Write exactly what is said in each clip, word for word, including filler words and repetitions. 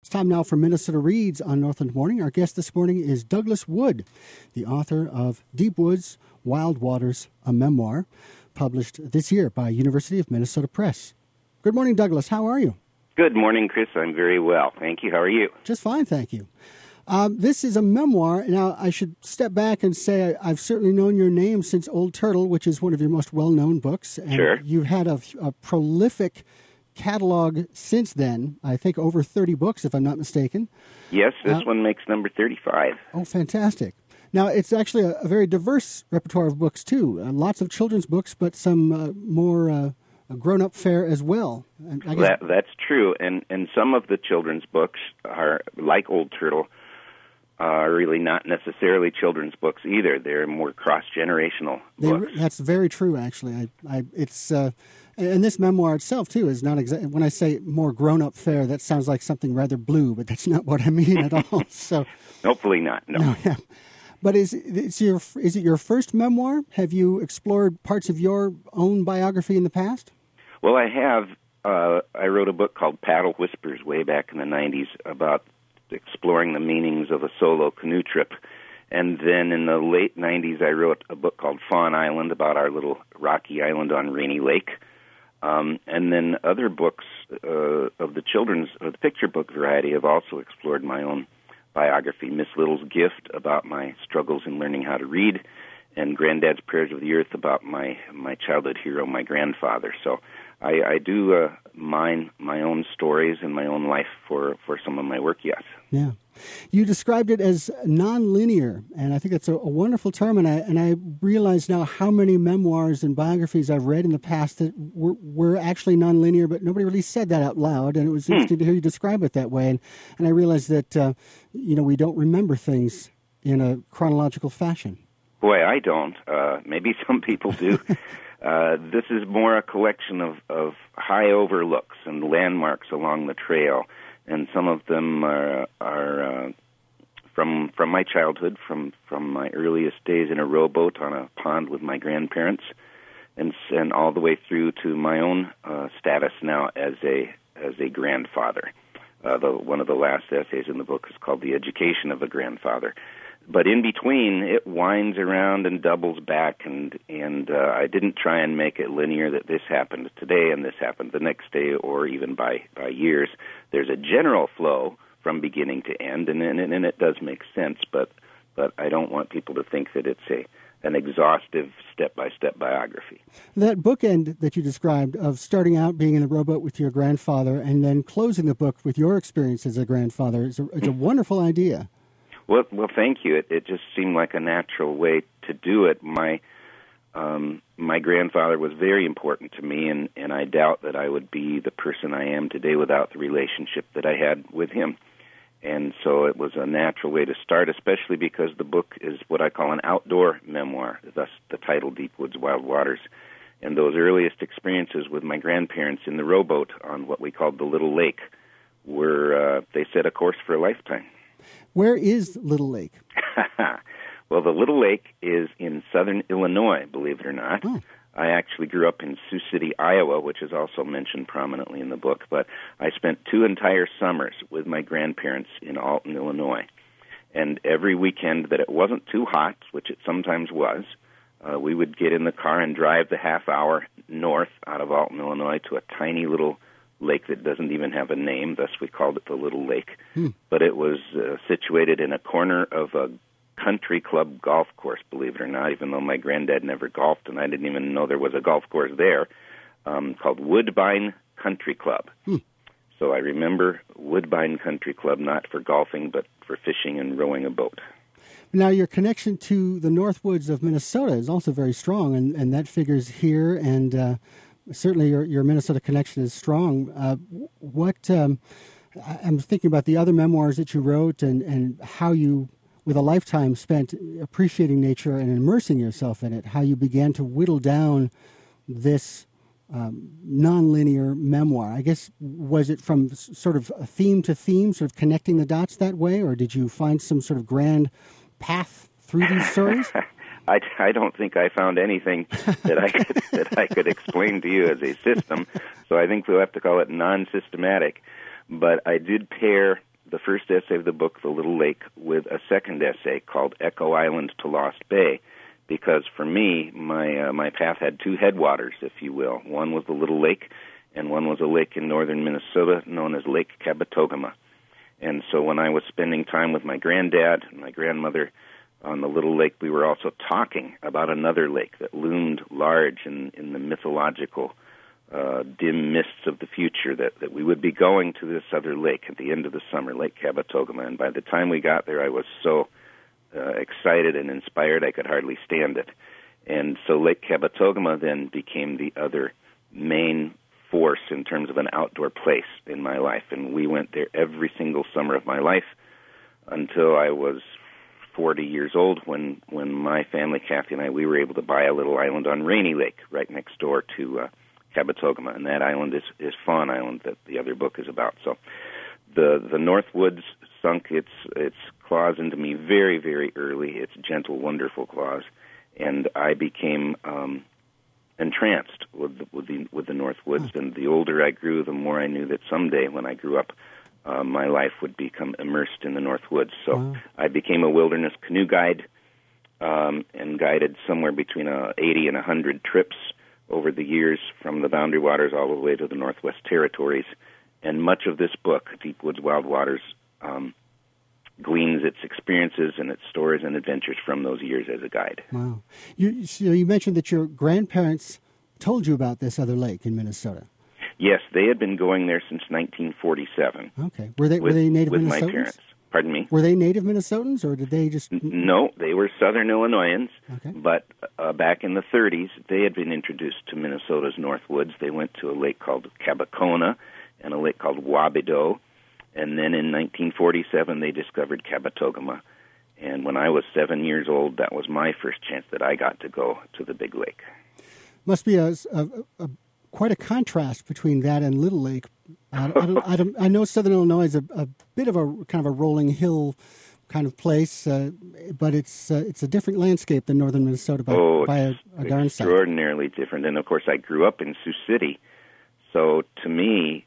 time now for Minnesota Reads on Northland Morning. Our guest this morning is Douglas Wood, the author of Deep Woods, Wild Waters, a memoir, published this year by University of Minnesota Press. Good morning, Douglas. How are you? Good morning, Chris. I'm very well. Thank you. How are you? Just fine, thank you. Um, this is a memoir. Now, I should step back and say I, I've certainly known your name since Old Turtle, which is one of your most well-known books. And sure. You've had a, a prolific catalog since then, I think over thirty books, if I'm not mistaken. Yes, this uh, one makes number thirty-five. Oh, fantastic. Now, it's actually a, a very diverse repertoire of books, too. Uh, lots of children's books, but some uh, more uh, grown-up fare as well. I guess... that, that's true, and, and some of the children's books are, like Old Turtle, are really not necessarily children's books either. They're more cross-generational they, books. That's very true, actually. I, I, it's uh, and this memoir itself, too, is not exactly... When I say more grown-up fare, that sounds like something rather blue, but that's not what I mean at all. So, hopefully not, no. no yeah. But is, it's your, is it your first memoir? Have you explored parts of your own biography in the past? Well, I have. Uh, I wrote a book called Paddle Whispers way back in the nineties about exploring the meanings of a solo canoe trip. And then in the late nineties, I wrote a book called Fawn Island about our little rocky island on Rainy Lake. Um, and then other books uh, of the children's, or the picture book variety have also explored my own biography. Miss Little's Gift about my struggles in learning how to read, and Granddad's Prayers of the Earth about my, my childhood hero, my grandfather. So I, I do uh, mine my own stories and my own life for, for some of my work, yes. Yeah. You described it as nonlinear, and I think that's a, a wonderful term, and I, and I realize now how many memoirs and biographies I've read in the past that were, were actually nonlinear, but nobody really said that out loud, and it was interesting hmm. to hear you describe it that way. And, and I realized that, uh, you know, we don't remember things in a chronological fashion. Boy, I don't. Uh, maybe some people do. uh, this is more a collection of, of high overlooks and landmarks along the trail, and some of them are, are uh, from from my childhood, from, from my earliest days in a rowboat on a pond with my grandparents, and and all the way through to my own uh, status now as a as a grandfather. Uh, the, one of the last essays in the book is called "The Education of a Grandfather." But in between, it winds around and doubles back, and and uh, I didn't try and make it linear that this happened today and this happened the next day, or even by, by years. There's a general flow from beginning to end, and and, and it does make sense. But but I don't want people to think that it's a an exhaustive step-by-step biography. That bookend that you described of starting out being in the rowboat with your grandfather and then closing the book with your experience as a grandfather is a, it's a wonderful idea. Well, well, thank you. It, it just seemed like a natural way to do it. My um, my grandfather was very important to me, and, and I doubt that I would be the person I am today without the relationship that I had with him. And so it was a natural way to start, especially because the book is what I call an outdoor memoir, thus the title, Deep Woods, Wild Waters. And those earliest experiences with my grandparents in the rowboat on what we called the Little Lake were, uh, they set a course for a lifetime. Where is Little Lake? Well, the Little Lake is in southern Illinois, believe it or not. Oh. I actually grew up in Sioux City, Iowa, which is also mentioned prominently in the book. But I spent two entire summers with my grandparents in Alton, Illinois. And every weekend that it wasn't too hot, which it sometimes was, uh, we would get in the car and drive the half hour north out of Alton, Illinois, to a tiny little lake that doesn't even have a name, thus we called it the Little Lake. Hmm. But it was uh, situated in a corner of a country club golf course, believe it or not, even though my granddad never golfed and I didn't even know there was a golf course there, um, called Woodbine Country Club. Hmm. So I remember Woodbine Country Club, not for golfing, but for fishing and rowing a boat. Now, your connection to the Northwoods of Minnesota is also very strong, and, and that figures here, and uh, certainly your, your Minnesota connection is strong. Uh, what um, I'm thinking about the other memoirs that you wrote and, and how you, with a lifetime spent appreciating nature and immersing yourself in it, how you began to whittle down this um, nonlinear memoir. I guess, was it from sort of theme to theme, sort of connecting the dots that way, or did you find some sort of grand path through these stories? I, I don't think I found anything that I could, that I could explain to you as a system, so I think we'll have to call it non-systematic. But I did pair first essay of the book, The Little Lake, with a second essay called Echo Island to Lost Bay, because for me, my uh, my path had two headwaters, if you will. One was the Little Lake, and one was a lake in northern Minnesota known as Lake Kabetogama. And so when I was spending time with my granddad and my grandmother on the Little Lake, we were also talking about another lake that loomed large in, in the mythological uh, dim mists of the future, that, that we would be going to this other lake at the end of the summer, Lake Kabetogama. And by the time we got there, I was so uh, excited and inspired I could hardly stand it. And so Lake Kabetogama then became the other main force in terms of an outdoor place in my life. And we went there every single summer of my life until I was forty years old, when, when my family, Kathy and I, we were able to buy a little island on Rainy Lake right next door to uh, Kabetogama. And that island is, is Fawn Island that the other book is about. So the the North Woods sunk its its claws into me very, very early, its gentle, wonderful claws. And I became um, entranced with the, with the with the North Woods, and the older I grew, the more I knew that someday, when I grew up, uh, my life would become immersed in the North Woods. So wow. I became a wilderness canoe guide, um, and guided somewhere between uh, eighty and a hundred trips over the years, from the Boundary Waters all the way to the Northwest Territories. And much of this book, Deep Woods, Wild Waters, um, gleans its experiences and its stories and adventures from those years as a guide. Wow. You, so you mentioned that your grandparents told you about this other lake in Minnesota. Yes, they had been going there since nineteen forty-seven. Okay. Were they with, were they native with Minnesotans? With my parents. Pardon me? Were they native Minnesotans, or did they just... No, they were Southern Illinoisans, okay. but uh, back in the thirties, they had been introduced to Minnesota's North Woods. They went to a lake called Cabacona and a lake called Wabidoux. And then in nineteen forty-seven, they discovered Kabetogama. And when I was seven years old, that was my first chance that I got to go to the big lake. Must be a, a, a quite a contrast between that and Little Lake. I, I, don't, I, don't, I know Southern Illinois is a, a bit of a kind of a rolling hill kind of place, uh, but it's uh, it's a different landscape than northern Minnesota by, oh, by a, a darn sight. Extraordinarily different. And of course, I grew up in Sioux City, so to me,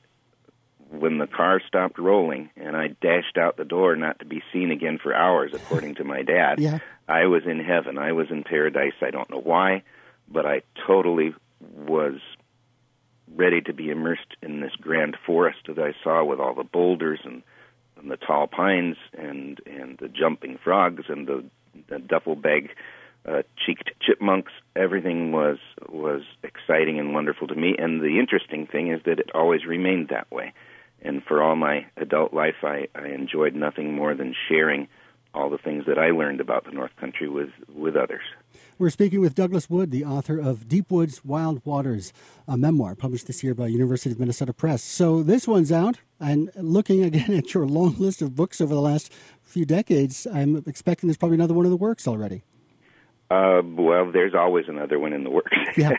when the car stopped rolling and I dashed out the door not to be seen again for hours, according to my dad, yeah. I was in heaven. I was in paradise. I don't know why, but I totally was ready to be immersed in this grand forest that I saw, with all the boulders and, and the tall pines and, and the jumping frogs and the, the duffel bag uh, cheeked chipmunks. Everything was was exciting and wonderful to me. And the interesting thing is that it always remained that way. And for all my adult life, I, I enjoyed nothing more than sharing all the things that I learned about the North Country with, with others. We're speaking with Douglas Wood, the author of Deep Woods, Wild Waters, a memoir published this year by University of Minnesota Press. So this one's out, and looking again at your long list of books over the last few decades, I'm expecting there's probably another one in the works already. Uh, well, there's always another one in the works. Yeah.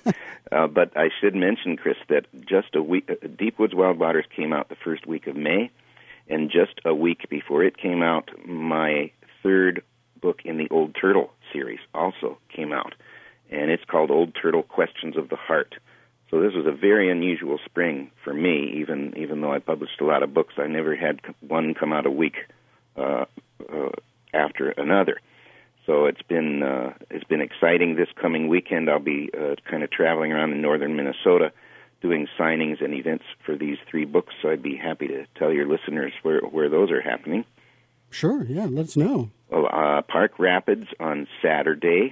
uh, but I should mention, Chris, that just a week, uh, Deep Woods, Wild Waters came out the first week of May, and just a week before it came out, my third book in the Old Turtle series also came out, and it's called Old Turtle Questions of the Heart. So this was a very unusual spring for me. Even even though I published a lot of books, I never had one come out a week uh, uh, after another. So it's been uh, it's been exciting. This coming weekend, I'll be uh, kind of traveling around in northern Minnesota, doing signings and events for these three books. So I'd be happy to tell your listeners where where those are happening. Sure, yeah, let us know. Well, uh, Park Rapids on Saturday,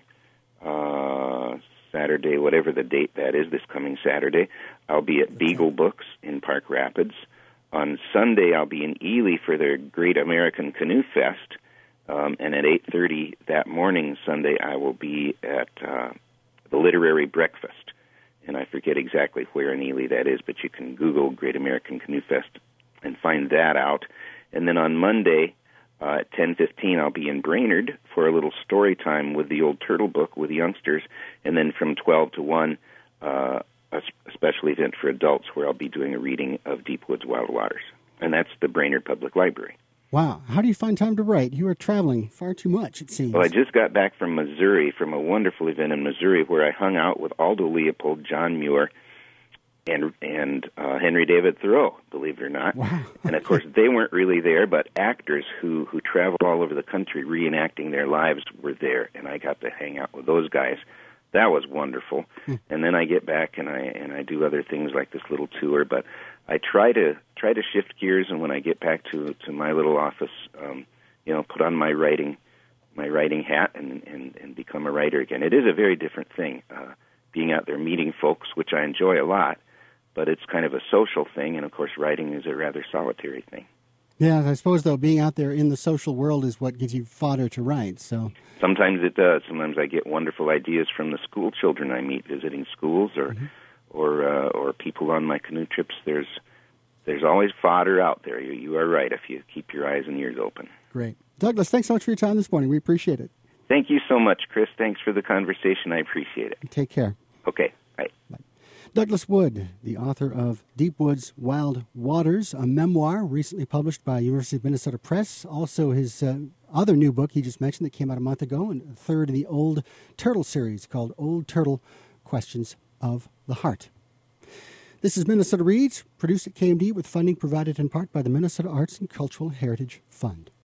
uh, Saturday, whatever the date that is, this coming Saturday. I'll be at Beagle Books in Park Rapids. On Sunday, I'll be in Ely for their Great American Canoe Fest. Um, and at eight thirty that morning, Sunday, I will be at uh, the Literary Breakfast. And I forget exactly where in Ely that is, but you can Google Great American Canoe Fest and find that out. And then on Monday, uh, at ten fifteen, I'll be in Brainerd for a little story time with the Old Turtle book with youngsters. And then from twelve to one, uh, a special event for adults where I'll be doing a reading of Deep Woods, Wild Waters. And that's the Brainerd Public Library. Wow. How do you find time to write? You are traveling far too much, it seems. Well, I just got back from Missouri, from a wonderful event in Missouri where I hung out with Aldo Leopold, John Muir, and and uh, Henry David Thoreau, believe it or not. Wow. And of course, they weren't really there, but actors who who travel all over the country reenacting their lives were there, and I got to hang out with those guys. That was wonderful. Hmm. And then I get back and I and I do other things like this little tour, but I try to try to shift gears, and when I get back to to my little office, um, you know, put on my writing my writing hat and, and, and become a writer again. It is a very different thing, uh, being out there meeting folks, which I enjoy a lot, but it's kind of a social thing, and of course writing is a rather solitary thing. Yeah, I suppose, though, being out there in the social world is what gives you fodder to write. So sometimes it does. Sometimes I get wonderful ideas from the school children I meet visiting schools, or mm-hmm. or uh, or people on my canoe trips. There's there's always fodder out there. You, you are right if you keep your eyes and ears open. Great. Douglas, thanks so much for your time this morning. We appreciate it. Thank you so much, Chris. Thanks for the conversation. I appreciate it. Take care. Okay. Bye. Bye. Douglas Wood, the author of Deep Woods, Wild Waters, a memoir recently published by University of Minnesota Press. Also his uh, other new book he just mentioned that came out a month ago, and a third in the Old Turtle series called Old Turtle Questions of the Heart. This is Minnesota Reads, produced at K M D with funding provided in part by the Minnesota Arts and Cultural Heritage Fund.